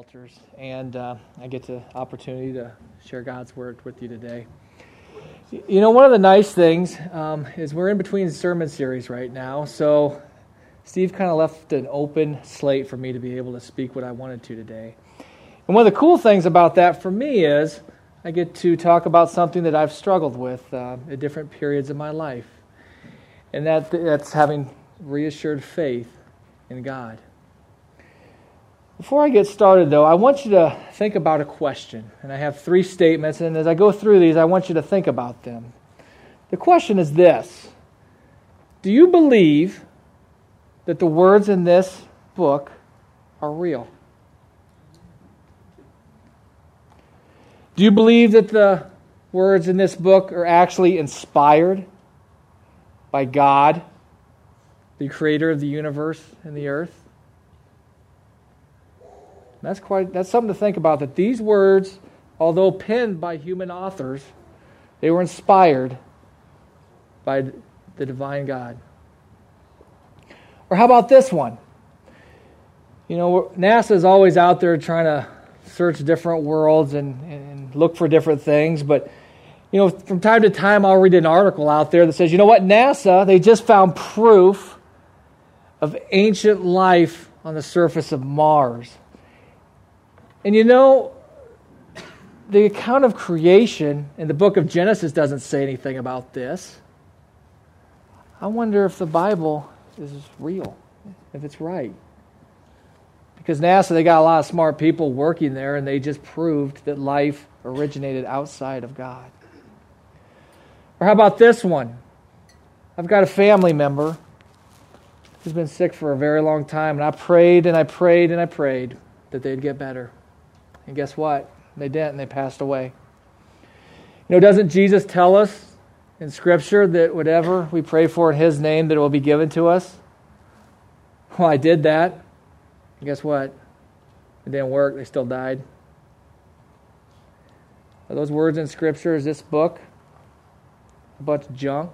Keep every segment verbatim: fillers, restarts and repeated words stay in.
Walters, and uh, I get the opportunity to share God's Word with you today. You know, one of the nice things um, is we're in between sermon series right now, so Steve kind of left an open slate for me to be able to speak what I wanted to today. And one of the cool things about that for me is I get to talk about something that I've struggled with uh, at different periods of my life, and that that's having reassured faith in God. Before I get started, though, I want you to think about a question. And I have three statements, and as I go through these, I want you to think about them. The question is this: do you believe that the words in this book are real? Do you believe that the words in this book are actually inspired by God, the creator of the universe and the earth? That's quite that's something to think about, that these words, although penned by human authors, they were inspired by the divine God. Or how about this one? You know, NASA is always out there trying to search different worlds and, and look for different things, but you know, from time to time I'll read an article out there that says, you know what, NASA, they just found proof of ancient life on the surface of Mars. And you know, the account of creation in the book of Genesis doesn't say anything about this. I wonder if the Bible is real, if it's right. Because NASA, they got a lot of smart people working there, and they just proved that life originated outside of God. Or how about this one? I've got a family member who's been sick for a very long time, and I prayed and I prayed and I prayed that they'd get better. And guess what? They didn't, and they passed away. You know, doesn't Jesus tell us in Scripture that whatever we pray for in His name, that it will be given to us? Well, I did that. And guess what? It didn't work. They still died. Are those words in Scripture? Is this book a bunch of junk?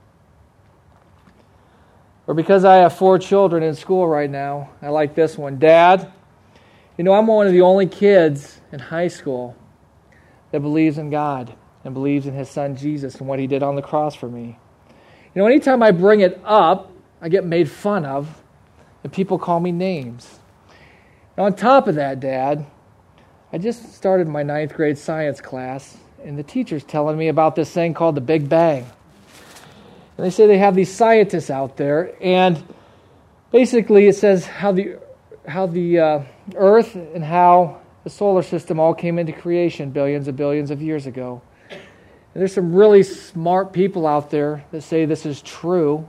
Or because I have four children in school right now, I like this one. Dad, you know, I'm one of the only kids in high school that believes in God and believes in His Son Jesus and what He did on the cross for me. You know, anytime I bring it up, I get made fun of, and people call me names. Now, on top of that, Dad, I just started my ninth grade science class, and the teacher's telling me about this thing called the Big Bang. And they say they have these scientists out there, and basically it says how the how the uh, Earth and how the solar system all came into creation billions and billions of years ago. And there's some really smart people out there that say this is true.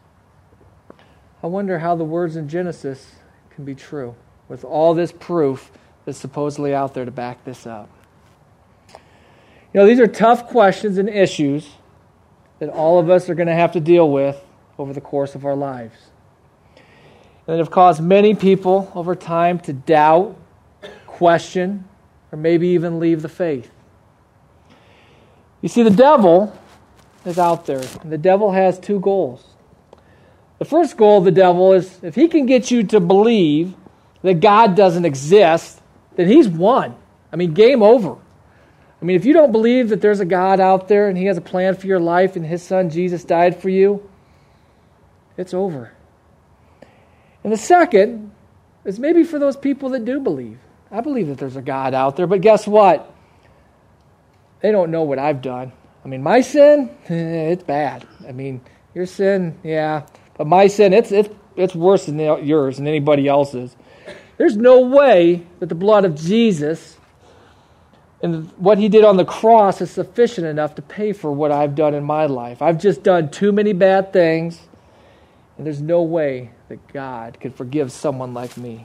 I wonder how the words in Genesis can be true with all this proof that's supposedly out there to back this up. You know, these are tough questions and issues that all of us are going to have to deal with over the course of our lives. And have caused many people over time to doubt, question, or maybe even leave the faith. You see, the devil is out there, and the devil has two goals. The first goal of the devil is if he can get you to believe that God doesn't exist, then he's won. I mean, game over. I mean, if you don't believe that there's a God out there and He has a plan for your life and His Son Jesus died for you, it's over. And the second is maybe for those people that do believe. I believe that there's a God out there, but guess what? They don't know what I've done. I mean, my sin, it's bad. I mean, your sin, yeah, but my sin, it's it's it's worse than yours and anybody else's. There's no way that the blood of Jesus and what He did on the cross is sufficient enough to pay for what I've done in my life. I've just done too many bad things, and there's no way that God could forgive someone like me.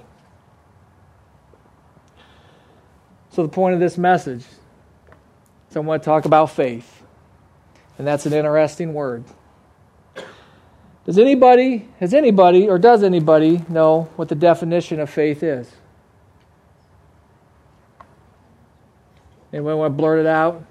So the point of this message is I want to talk about faith. And that's an interesting word. Does anybody, has anybody, or does anybody know what the definition of faith is? Anyone want to blurt it out?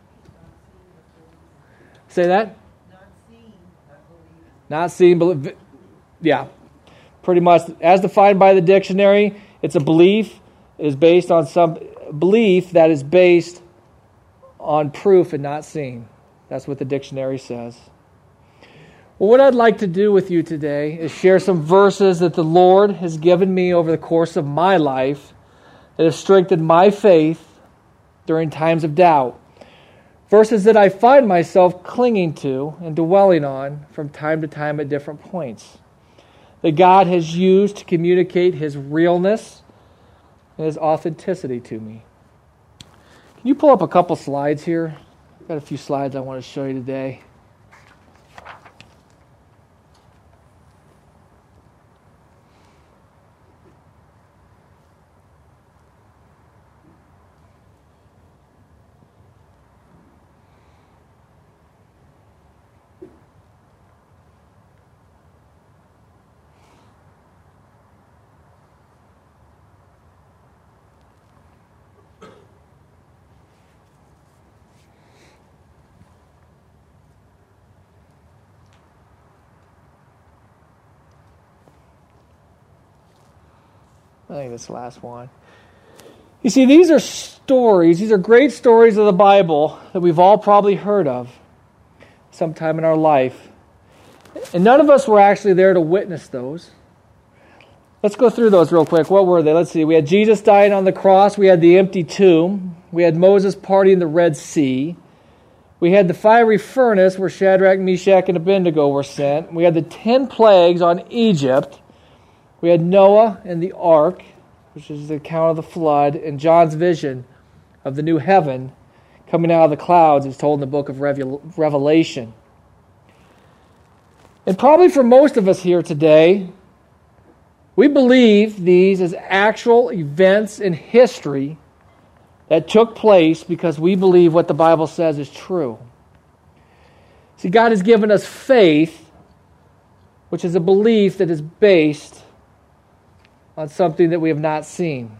Say that? Not seen, but believing. Not seen, believe. Yeah. Pretty much, as defined by the dictionary, it's a belief is based on some belief that is based on proof and not seen. That's what the dictionary says. Well, what I'd like to do with you today is share some verses that the Lord has given me over the course of my life that have strengthened my faith during times of doubt. Verses that I find myself clinging to and dwelling on from time to time at different points. That God has used to communicate His realness and His authenticity to me. Can you pull up a couple slides here? I've got a few slides I want to show you today. I think that's the last one. You see, these are stories, these are great stories of the Bible that we've all probably heard of sometime in our life. And none of us were actually there to witness those. Let's go through those real quick. What were they? Let's see. We had Jesus dying on the cross. We had the empty tomb. We had Moses parting the Red Sea. We had the fiery furnace where Shadrach, Meshach, and Abednego were sent. We had the ten plagues on Egypt. We had Noah and the ark, which is the account of the flood, and John's vision of the new heaven coming out of the clouds is told in the book of Revelation. And probably for most of us here today, we believe these as actual events in history that took place because we believe what the Bible says is true. See, God has given us faith, which is a belief that is based on something that we have not seen.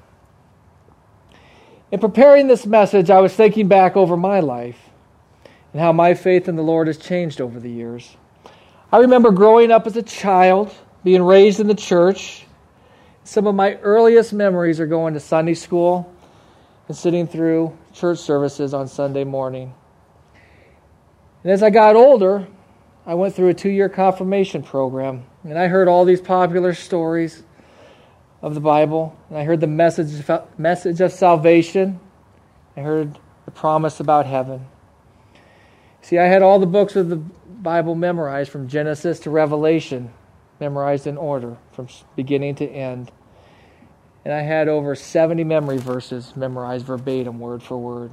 In preparing this message, I was thinking back over my life and how my faith in the Lord has changed over the years. I remember growing up as a child, being raised in the church. Some of my earliest memories are going to Sunday school and sitting through church services on Sunday morning. And as I got older, I went through a two-year confirmation program, and I heard all these popular stories of the Bible, and I heard the message message of salvation. I heard the promise about heaven. See, I had all the books of the Bible memorized from Genesis to Revelation, memorized in order from beginning to end. And I had over seventy memory verses memorized verbatim, word for word.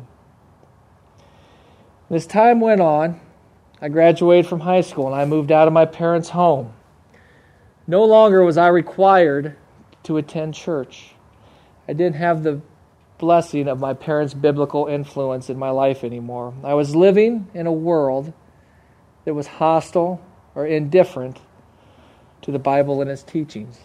As time went on, I graduated from high school and I moved out of my parents' home. No longer was I required to attend church. I didn't have the blessing of my parents' biblical influence in my life anymore. I was living in a world that was hostile or indifferent to the Bible and its teachings.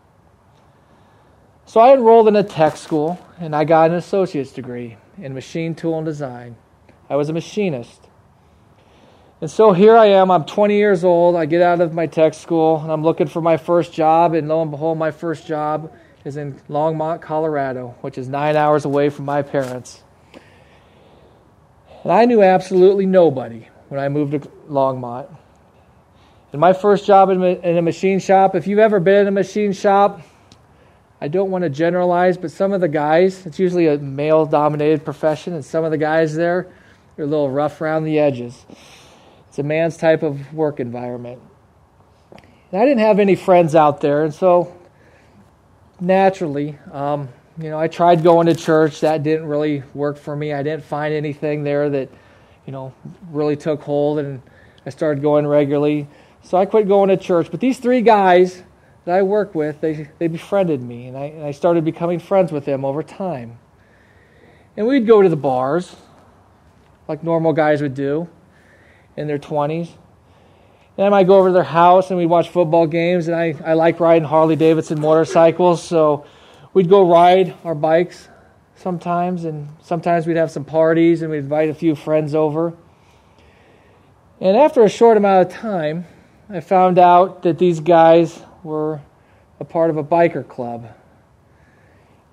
So I enrolled in a tech school and I got an associate's degree in machine tool and design. I was a machinist. And so here I am, I'm twenty years old, I get out of my tech school, and I'm looking for my first job, and lo and behold, my first job is in Longmont, Colorado, which is nine hours away from my parents. And I knew absolutely nobody when I moved to Longmont. And my first job in a machine shop, if you've ever been in a machine shop, I don't want to generalize, but some of the guys, it's usually a male-dominated profession, and some of the guys there are a little rough around the edges. It's a man's type of work environment. And I didn't have any friends out there, and so naturally, um, you know, I tried going to church. That didn't really work for me. I didn't find anything there that, you know, really took hold, and I started going regularly. So I quit going to church. But these three guys that I worked with, they, they befriended me, and I, and I started becoming friends with them over time. And we'd go to the bars, like normal guys would do, in their twenties. And I might go over to their house and we'd watch football games, and I, I like riding Harley-Davidson motorcycles, so we'd go ride our bikes sometimes, and sometimes we'd have some parties and we'd invite a few friends over. And after a short amount of time, I found out that these guys were a part of a biker club.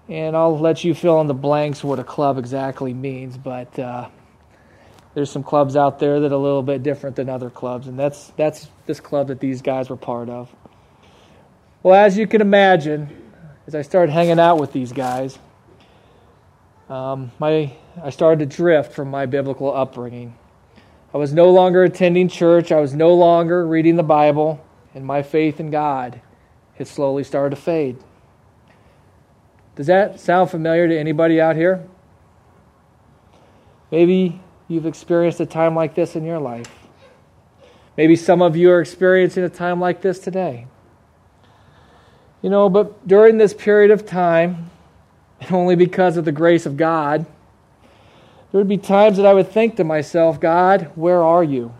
And I'll let you fill in the blanks what a club exactly means, but uh, there's some clubs out there that are a little bit different than other clubs, and that's that's this club that these guys were part of. Well, as you can imagine, as I started hanging out with these guys, um, my I started to drift from my biblical upbringing. I was no longer attending church. I was no longer reading the Bible, and my faith in God had slowly started to fade. Does that sound familiar to anybody out here? Maybe you've experienced a time like this in your life. Maybe some of you are experiencing a time like this today. You know, but during this period of time, and only because of the grace of God, there would be times that I would think to myself, God, where are you?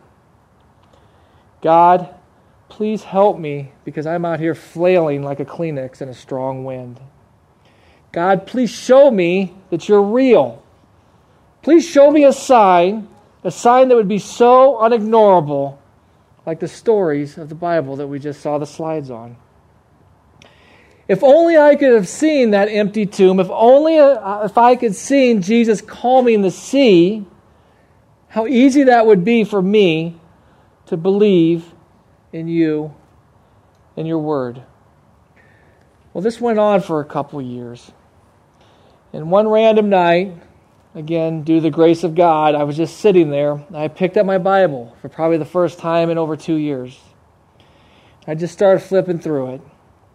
God, please help me because I'm out here flailing like a Kleenex in a strong wind. God, please show me that you're real. Please show me a sign, a sign that would be so unignorable, like the stories of the Bible that we just saw the slides on. If only I could have seen that empty tomb, if only uh, if I could see Jesus calming the sea, how easy that would be for me to believe in you and your word. Well, this went on for a couple years. And one random night, again, due to the grace of God, I was just sitting there, and I picked up my Bible for probably the first time in over two years. I just started flipping through it.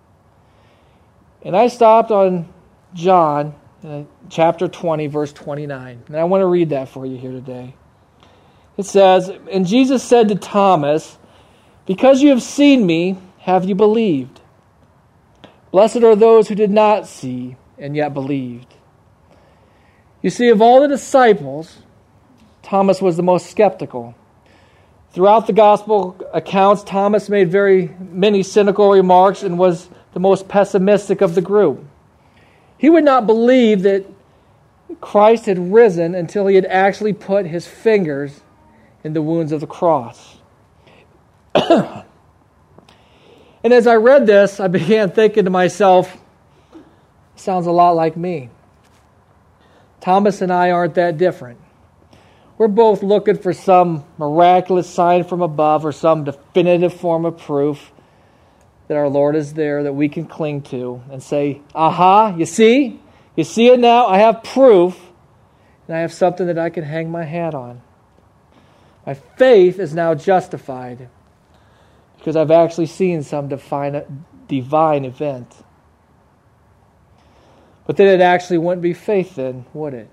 And I stopped on John, uh, chapter twenty, verse twenty-nine. And I want to read that for you here today. It says, "And Jesus said to Thomas, 'Because you have seen me, have you believed? Blessed are those who did not see and yet believed.'" You see, of all the disciples, Thomas was the most skeptical. Throughout the gospel accounts, Thomas made very many cynical remarks and was the most pessimistic of the group. He would not believe that Christ had risen until he had actually put his fingers in the wounds of the cross. And as I read this, I began thinking to myself, sounds a lot like me. Thomas and I aren't that different. We're both looking for some miraculous sign from above or some definitive form of proof that our Lord is there that we can cling to and say, aha, you see? You see it now? I have proof, and I have something that I can hang my hat on. My faith is now justified because I've actually seen some divine, divine event. But then it actually wouldn't be faith then, would it?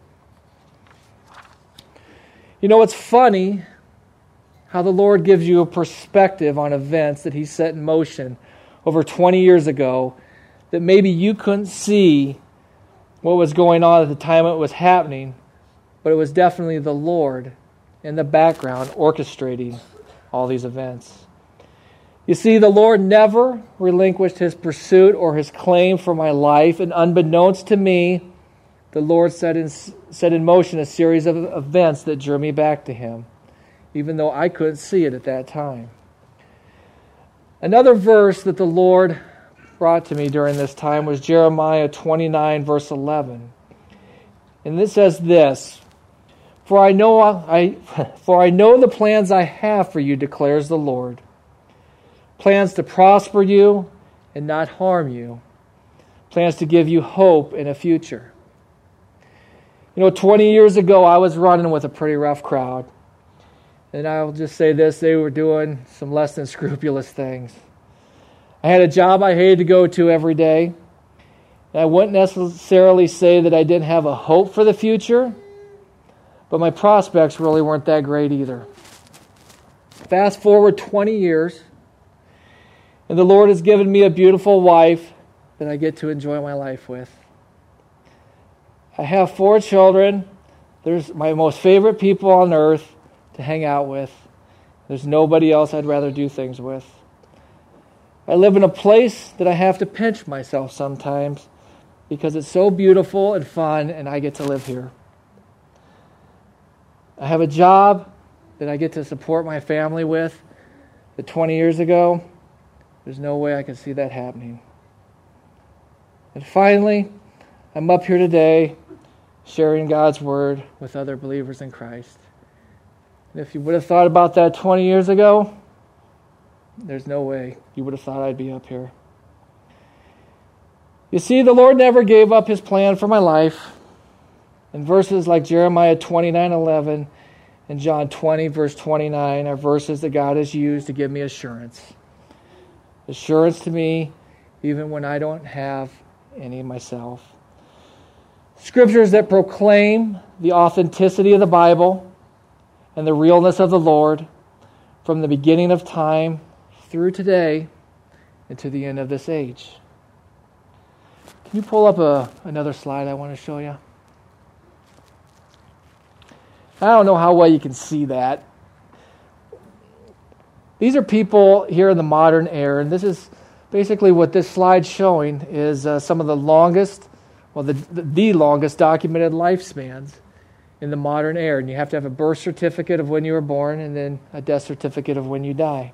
You know, it's funny how the Lord gives you a perspective on events that He set in motion over twenty years ago that maybe you couldn't see what was going on at the time it was happening, but it was definitely the Lord in the background orchestrating all these events. You see, the Lord never relinquished His pursuit or His claim for my life, and unbeknownst to me, the Lord set in, set in motion a series of events that drew me back to Him, even though I couldn't see it at that time. Another verse that the Lord brought to me during this time was Jeremiah twenty-nine, verse eleven. And it says this, For I know I, for I know the plans I have for you, declares the Lord. Plans to prosper you and not harm you. Plans to give you hope in a future. You know, twenty years ago, I was running with a pretty rough crowd. And I'll just say this, they were doing some less than scrupulous things. I had a job I hated to go to every day. And I wouldn't necessarily say that I didn't have a hope for the future, but my prospects really weren't that great either. Fast forward twenty years, and the Lord has given me a beautiful wife that I get to enjoy my life with. I have four children. There's my most favorite people on earth to hang out with. There's nobody else I'd rather do things with. I live in a place that I have to pinch myself sometimes because it's so beautiful and fun and I get to live here. I have a job that I get to support my family with that twenty years ago, there's no way I could see that happening. And finally, I'm up here today sharing God's Word with other believers in Christ. And if you would have thought about that twenty years ago, there's no way you would have thought I'd be up here. You see, the Lord never gave up His plan for my life. And verses like Jeremiah twenty-nine eleven and John twenty, verse twenty-nine are verses that God has used to give me assurance. Assurance to me even when I don't have any myself. Scriptures that proclaim the authenticity of the Bible and the realness of the Lord from the beginning of time through today and to the end of this age. Can you pull up a, another slide I want to show you? I don't know how well you can see that. These are people here in the modern era, and this is basically what this slide's showing is uh, some of the longest, well, the, the the longest documented lifespans in the modern era. And you have to have a birth certificate of when you were born and then a death certificate of when you die.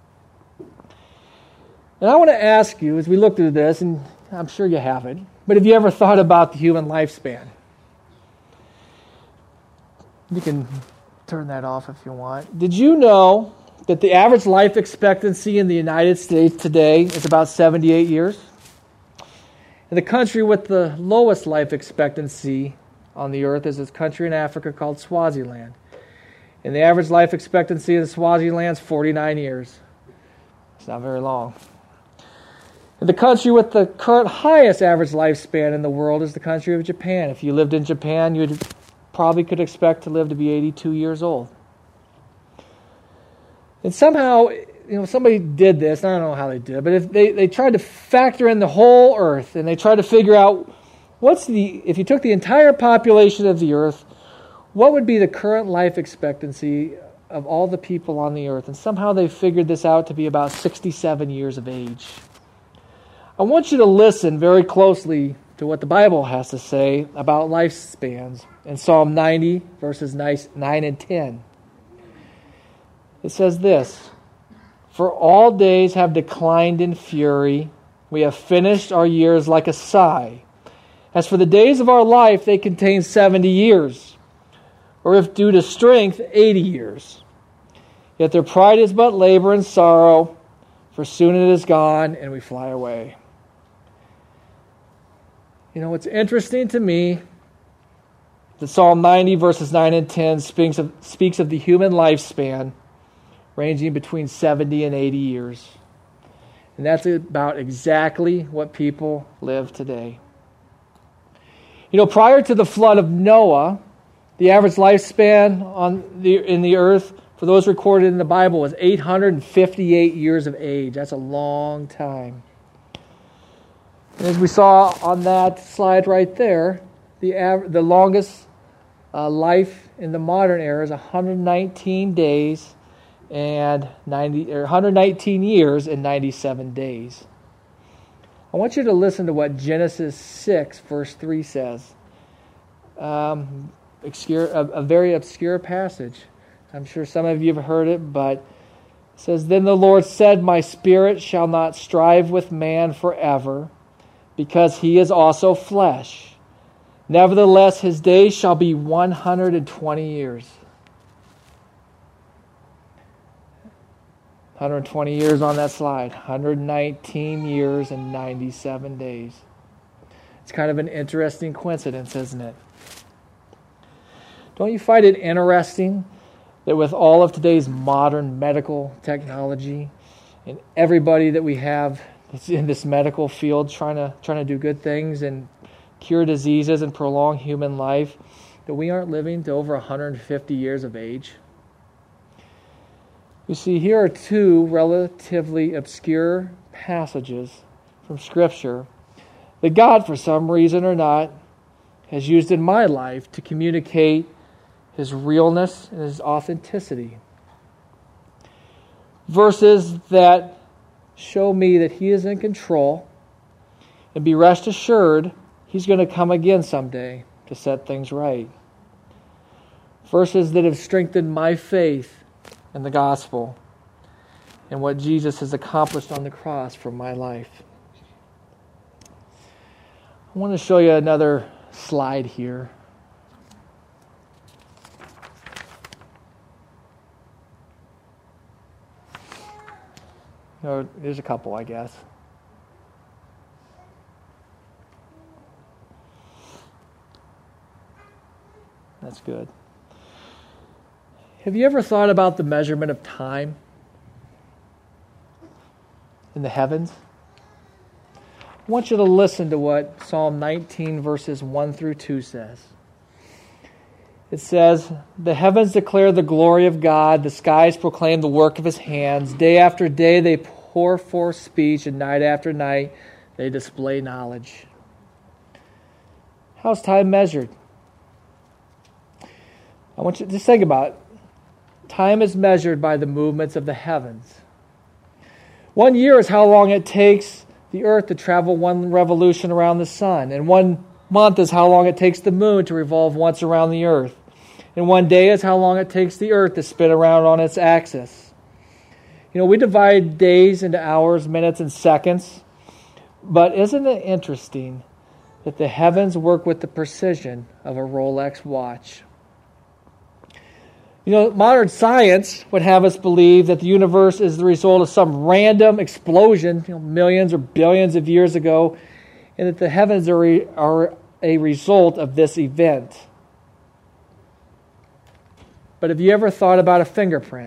And I want to ask you, as we look through this, and I'm sure you haven't, but have you ever thought about the human lifespan? You can turn that off if you want. Did you know that the average life expectancy in the United States today is about seventy-eight years? And the country with the lowest life expectancy on the earth is this country in Africa called Swaziland. And the average life expectancy in Swaziland is forty-nine years. It's not very long. And the country with the current highest average lifespan in the world is the country of Japan. If you lived in Japan, you'd probably could expect to live to be eighty-two years old. And somehow, you know, somebody did this, I don't know how they did, but if they, they tried to factor in the whole earth, and they tried to figure out what's the, if you took the entire population of the earth, what would be the current life expectancy of all the people on the earth? And somehow they figured this out to be about sixty-seven years of age. I want you to listen very closely to what the Bible has to say about lifespans in Psalm ninety, verses nine and ten. It says this, "For all days have declined in fury. We have finished our years like a sigh. As for the days of our life, they contain seventy years, or if due to strength, eighty years. Yet their pride is but labor and sorrow, for soon it is gone and we fly away." You know, what's interesting to me, that Psalm ninety, verses nine and ten speaks of, speaks of the human lifespan ranging between seventy and eighty years. And that's about exactly what people live today. You know, prior to the flood of Noah, the average lifespan on the in the earth for those recorded in the Bible was eight hundred fifty-eight years of age. That's a long time. And as we saw on that slide right there, the av- the longest uh, life in the modern era is one hundred nineteen days and ninety or one hundred nineteen years and ninety-seven days. I want you to listen to what Genesis six, verse three says. Um, obscure, a, a very obscure passage. I'm sure some of you have heard it, but it says, "Then the Lord said, My spirit shall not strive with man forever, because he is also flesh. Nevertheless, his days shall be one hundred twenty years." one hundred twenty years on that slide. one hundred nineteen years and ninety-seven days. It's kind of an interesting coincidence, isn't it? Don't you find it interesting that with all of today's modern medical technology and everybody that we have that's in this medical field trying to trying to do good things and cure diseases and prolong human life, that we aren't living to over one hundred fifty years of age? You see, here are two relatively obscure passages from Scripture that God, for some reason or not, has used in my life to communicate His realness and His authenticity. Verses that show me that He is in control, and be rest assured He's going to come again someday to set things right. Verses that have strengthened my faith in the gospel and what Jesus has accomplished on the cross for my life. I I want to show you another slide here. Or there's a couple, I guess. That's good. Have you ever thought about the measurement of time in the heavens? I want you to listen to what Psalm nineteen, verses one through two says. It says, "The heavens declare the glory of God, the skies proclaim the work of his hands. Day after day they pour forth speech, and night after night they display knowledge." How's time measured? I want you to just think about it. Time is measured by the movements of the heavens. One year is how long it takes the earth to travel one revolution around the sun. And one month is how long it takes the moon to revolve once around the earth. And one day is how long it takes the earth to spin around on its axis. You know, we divide days into hours, minutes, and seconds. But isn't it interesting that the heavens work with the precision of a Rolex watch? You know, modern science would have us believe that the universe is the result of some random explosion, you know, millions or billions of years ago, and that the heavens are, re- are a result of this event. But have you ever thought about a fingerprint?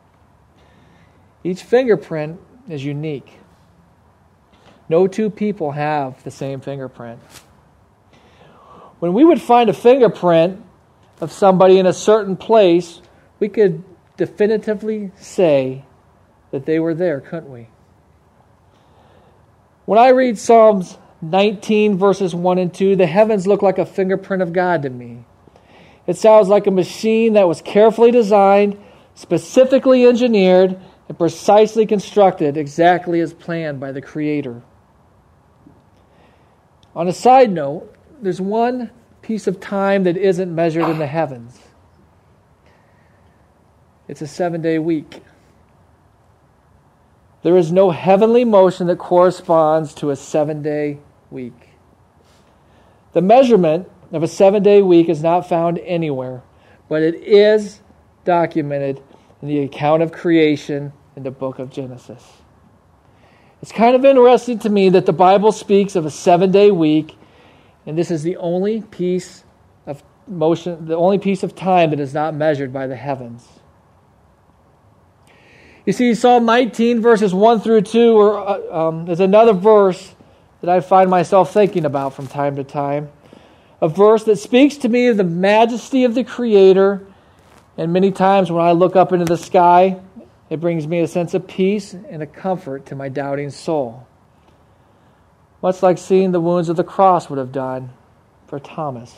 Each fingerprint is unique. No two people have the same fingerprint. When we would find a fingerprint of somebody in a certain place, we could definitively say that they were there, couldn't we? When I read Psalms nineteen, verses one and two, the heavens look like a fingerprint of God to me. It sounds like a machine that was carefully designed, specifically engineered, and precisely constructed exactly as planned by the Creator. On a side note, there's one piece of time that isn't measured in the heavens. It's a seven-day week. There is no heavenly motion that corresponds to a seven-day week. The measurement of a seven-day week is not found anywhere, but it is documented in the account of creation in the book of Genesis. It's kind of interesting to me that the Bible speaks of a seven-day week, and this is the only piece of motion, the only piece of time that is not measured by the heavens. You see, Psalm nineteen, verses one through two, are, um, is another verse that I find myself thinking about from time to time. A verse that speaks to me of the majesty of the Creator, and many times when I look up into the sky, it brings me a sense of peace and a comfort to my doubting soul. Much like seeing the wounds of the cross would have done for Thomas.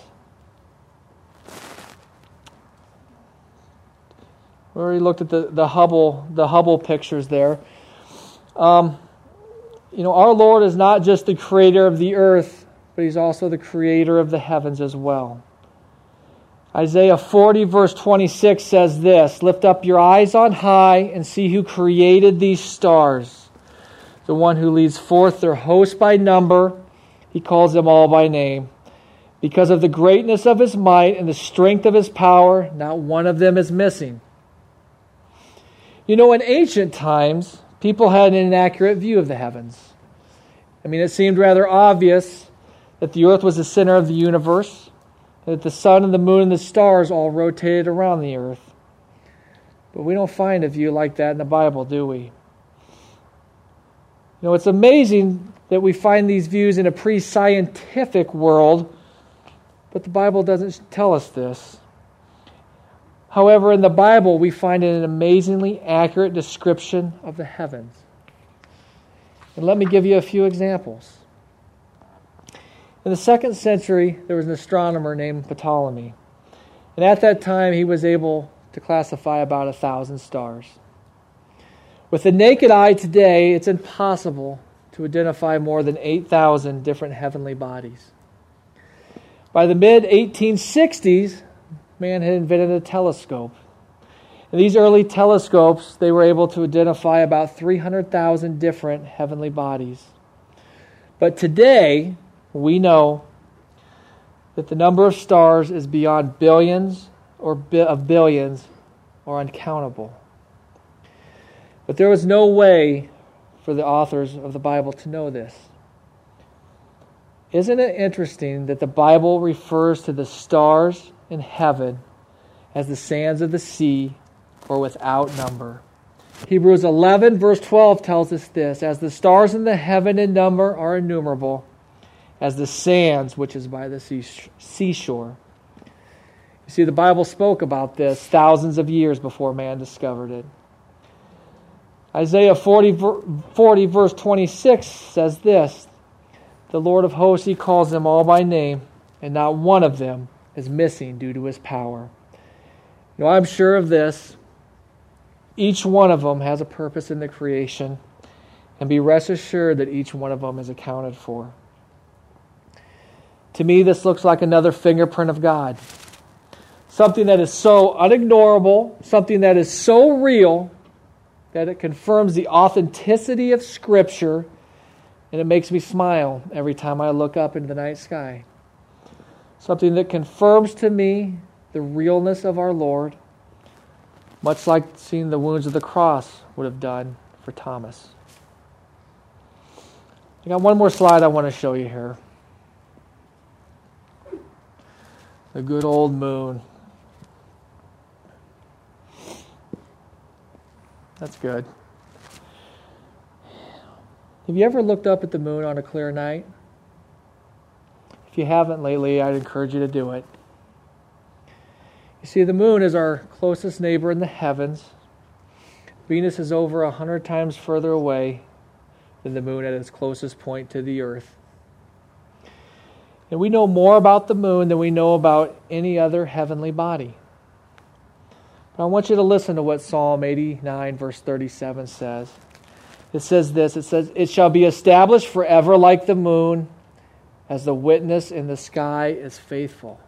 We already looked at the, the Hubble the Hubble pictures there. Um, you know, our Lord is not just the creator of the earth, but He's also the creator of the heavens as well. Isaiah forty, verse twenty-six says this, "Lift up your eyes on high and see who created these stars. The one who leads forth their host by number, He calls them all by name. Because of the greatness of His might and the strength of His power, not one of them is missing." You know, in ancient times, people had an inaccurate view of the heavens. I mean, it seemed rather obvious that the earth was the center of the universe, and that the sun and the moon and the stars all rotated around the earth. But we don't find a view like that in the Bible, do we? You know, it's amazing that we find these views in a pre-scientific world, but the Bible doesn't tell us this. However, in the Bible, we find an amazingly accurate description of the heavens. And let me give you a few examples. In the second century, there was an astronomer named Ptolemy. And at that time, he was able to classify about a thousand stars. With the naked eye today, it's impossible to identify more than eight thousand different heavenly bodies. By the mid eighteen sixties, man had invented a telescope. In these early telescopes, they were able to identify about three hundred thousand different heavenly bodies. But today, we know that the number of stars is beyond billions or bi- of billions or uncountable. But there was no way for the authors of the Bible to know this. Isn't it interesting that the Bible refers to the stars in heaven as the sands of the sea or without number? Hebrews eleven verse twelve tells us this: as the stars in the heaven in number are innumerable, as the sands which is by the seashore. You see, the Bible spoke about this thousands of years before man discovered it. Isaiah forty, forty verse twenty-six says this: the Lord of hosts, he calls them all by name, and not one of them is missing due to his power. You know, I'm sure of this. Each one of them has a purpose in the creation, and be rest assured that each one of them is accounted for. To me, this looks like another fingerprint of God. Something that is so unignorable, something that is so real, that it confirms the authenticity of Scripture, and it makes me smile every time I look up into the night sky. Something that confirms to me the realness of our Lord, much like seeing the wounds of the cross would have done for Thomas. I got one more slide I want to show you here. The good old moon. That's good. Have you ever looked up at the moon on a clear night? If you haven't lately, I'd encourage you to do it. You see, the moon is our closest neighbor in the heavens. Venus is over a hundred times further away than the moon at its closest point to the earth. And we know more about the moon than we know about any other heavenly body. But I want you to listen to what Psalm eighty-nine verse thirty-seven says. It says this, it says, "It shall be established forever like the moon, as the witness in the sky is faithful."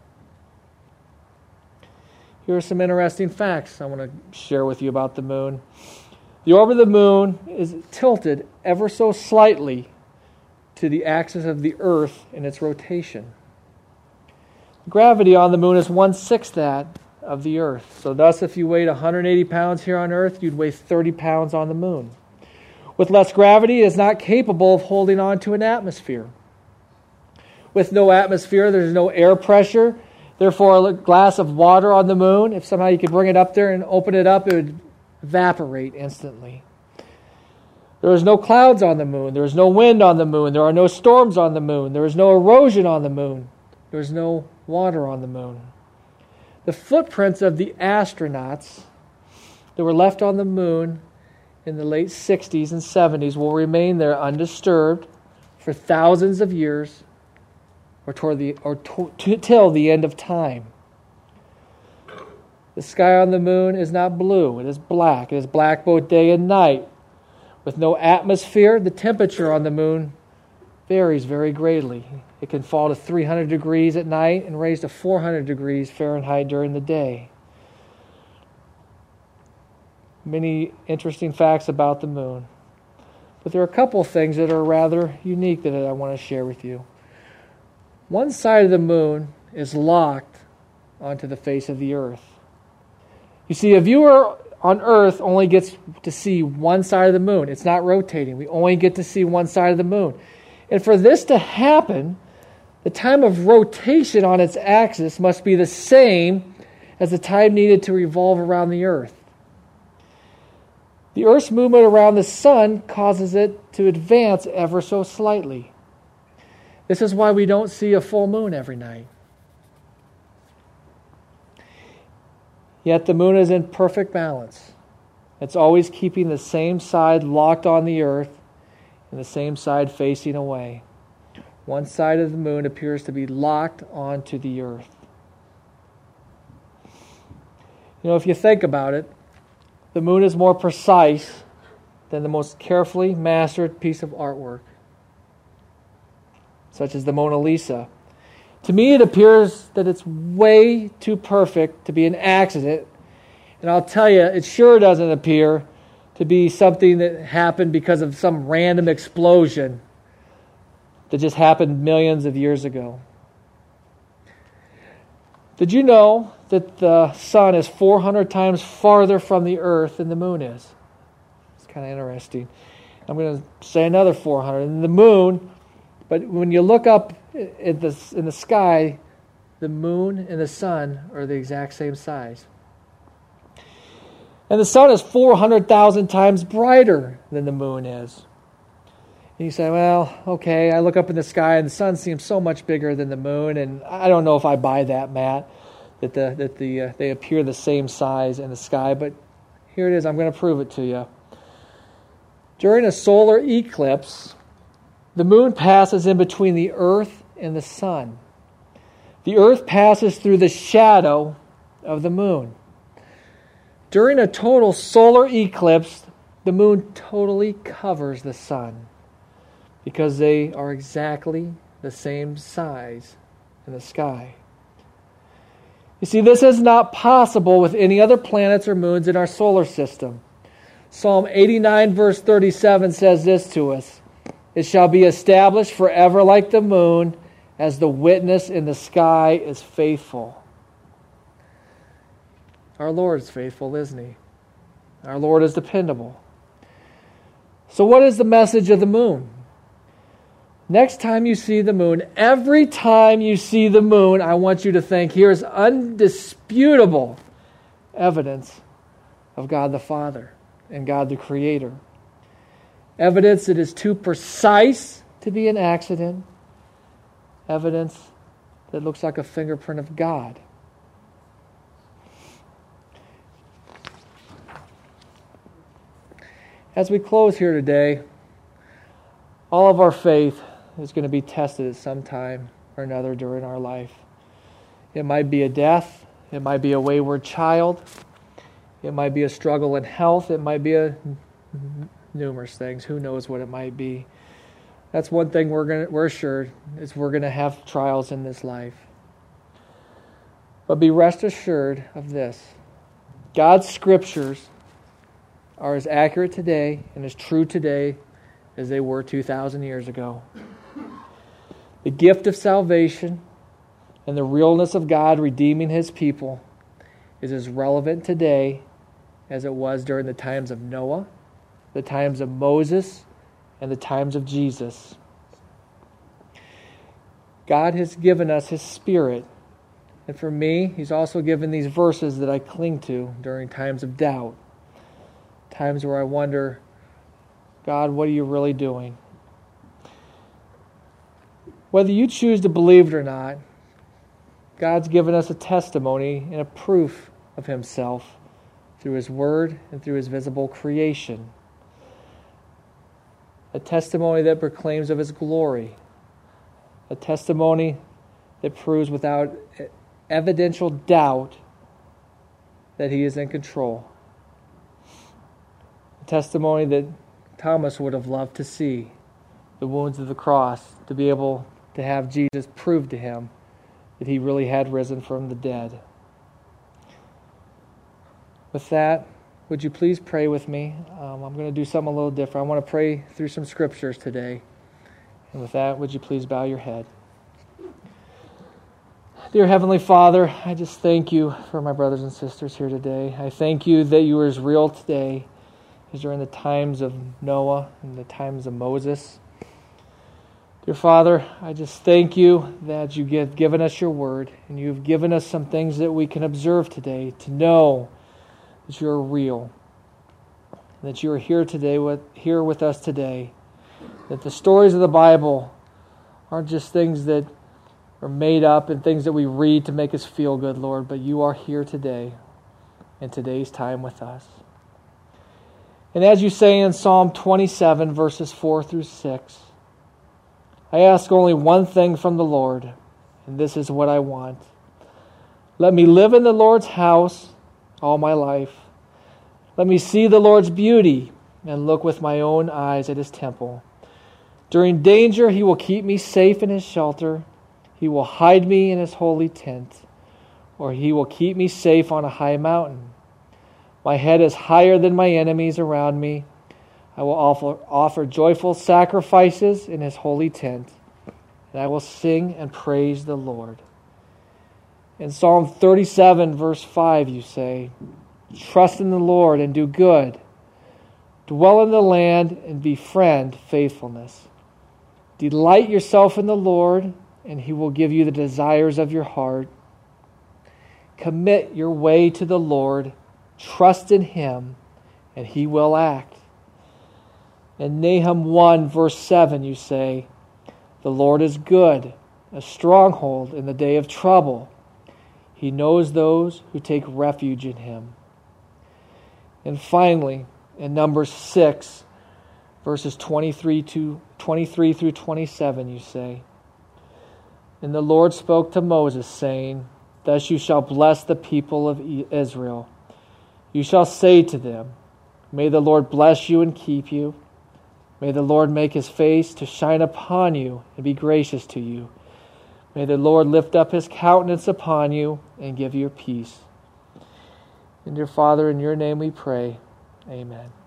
Here are some interesting facts I want to share with you about the moon. The orbit of the moon is tilted ever so slightly to the axis of the earth in its rotation. Gravity on the moon is one-sixth that of the earth. So thus, if you weighed one hundred eighty pounds here on earth, you'd weigh thirty pounds on the moon. With less gravity, it is not capable of holding on to an atmosphere. With no atmosphere, there's no air pressure. Therefore, a glass of water on the moon, if somehow you could bring it up there and open it up, it would evaporate instantly. There is no clouds on the moon. There is no wind on the moon. There are no storms on the moon. There is no erosion on the moon. There is no water on the moon. The footprints of the astronauts that were left on the moon in the late sixties and seventies will remain there undisturbed for thousands of years, or toward the or to, to, till the end of time. The sky on the moon is not blue, it is black. It is black both day and night. With no atmosphere, the temperature on the moon varies very greatly. It can fall to three hundred degrees at night and raise to four hundred degrees Fahrenheit during the day. Many interesting facts about the moon. But there are a couple things that are rather unique that I want to share with you. One side of the moon is locked onto the face of the earth. You see, a viewer on Earth only gets to see one side of the moon. It's not rotating. We only get to see one side of the moon. And for this to happen, the time of rotation on its axis must be the same as the time needed to revolve around the Earth. The Earth's movement around the sun causes it to advance ever so slightly. This is why we don't see a full moon every night. Yet the moon is in perfect balance. It's always keeping the same side locked on the earth and the same side facing away. One side of the moon appears to be locked onto the earth. You know, if you think about it, the moon is more precise than the most carefully mastered piece of artwork, such as the Mona Lisa. To me, it appears that it's way too perfect to be an accident. And I'll tell you, it sure doesn't appear to be something that happened because of some random explosion that just happened millions of years ago. Did you know that the sun is four hundred times farther from the earth than the moon is? It's kind of interesting. I'm going to say another four hundred. And the moon, but when you look up in the, in the sky, the moon and the sun are the exact same size. And the sun is four hundred thousand times brighter than the moon is. And you say, well, okay, I look up in the sky and the sun seems so much bigger than the moon, and I don't know if I buy that, Matt, that the that the uh, they appear the same size in the sky, but here it is. I'm going to prove it to you. During a solar eclipse, the moon passes in between the earth and the sun. The earth passes through the shadow of the moon. During a total solar eclipse, the moon totally covers the sun because they are exactly the same size in the sky. You see, this is not possible with any other planets or moons in our solar system. Psalm eighty-nine verse thirty-seven says this to us: "It shall be established forever like the moon, as the witness in the sky is faithful." Our Lord is faithful, isn't He? Our Lord is dependable. So what is the message of the moon? Next time you see the moon, every time you see the moon, I want you to think, here's undisputable evidence of God the Father and God the Creator. Evidence that is too precise to be an accident. Evidence that looks like a fingerprint of God. As we close here today, all of our faith is going to be tested at some time or another during our life. It might be a death. It might be a wayward child. It might be a struggle in health. It might be a numerous things. Who knows what it might be? That's one thing we're going to, we're assured is we're going to have trials in this life. But be rest assured of this: God's scriptures are as accurate today and as true today as they were two thousand years ago. The gift of salvation and the realness of God redeeming His people is as relevant today as it was during the times of Noah, the times of Moses, and the times of Jesus. God has given us His Spirit. And for me, He's also given these verses that I cling to during times of doubt. Times where I wonder, God, what are you really doing? Whether you choose to believe it or not, God's given us a testimony and a proof of Himself through His Word and through His visible creation. A testimony that proclaims of His glory. A testimony that proves without evidential doubt that He is in control. A testimony that Thomas would have loved to see, the wounds of the cross, to be able to have Jesus prove to him that He really had risen from the dead. With that, would you please pray with me? Um, I'm going to do something a little different. I want to pray through some scriptures today. And with that, would you please bow your head? Dear Heavenly Father, I just thank You for my brothers and sisters here today. I thank You that You are as real today as during the times of Noah and the times of Moses. Dear Father, I just thank You that You have given us Your Word, and You've given us some things that we can observe today to know that You are real, that You are here today with here with us today, that the stories of the Bible aren't just things that are made up and things that we read to make us feel good, Lord, but You are here today in today's time with us. And as You say in Psalm twenty-seven, verses four through six, I ask only one thing from the Lord, and this is what I want. Let me live in the Lord's house all my life. Let me see the Lord's beauty and look with my own eyes at His temple. During danger, He will keep me safe in His shelter. He will hide me in His holy tent, or He will keep me safe on a high mountain. My head is higher than my enemies around me. I will offer, offer joyful sacrifices in His holy tent. and I will sing and praise the Lord. In Psalm thirty-seven, verse five, you say, trust in the Lord and do good. Dwell in the land and befriend faithfulness. Delight yourself in the Lord, and he will give you the desires of your heart. Commit your way to the Lord. Trust in him, and he will act. In Nahum one, verse seven, you say, the Lord is good, a stronghold in the day of trouble. He knows those who take refuge in him. And finally, in Numbers six, verses twenty-three to twenty-three through twenty-seven, you say, and the Lord spoke to Moses, saying, thus you shall bless the people of Israel. You shall say to them, may the Lord bless you and keep you. May the Lord make his face to shine upon you and be gracious to you. May the Lord lift up his countenance upon you and give you peace. And dear Father, in your name we pray. Amen.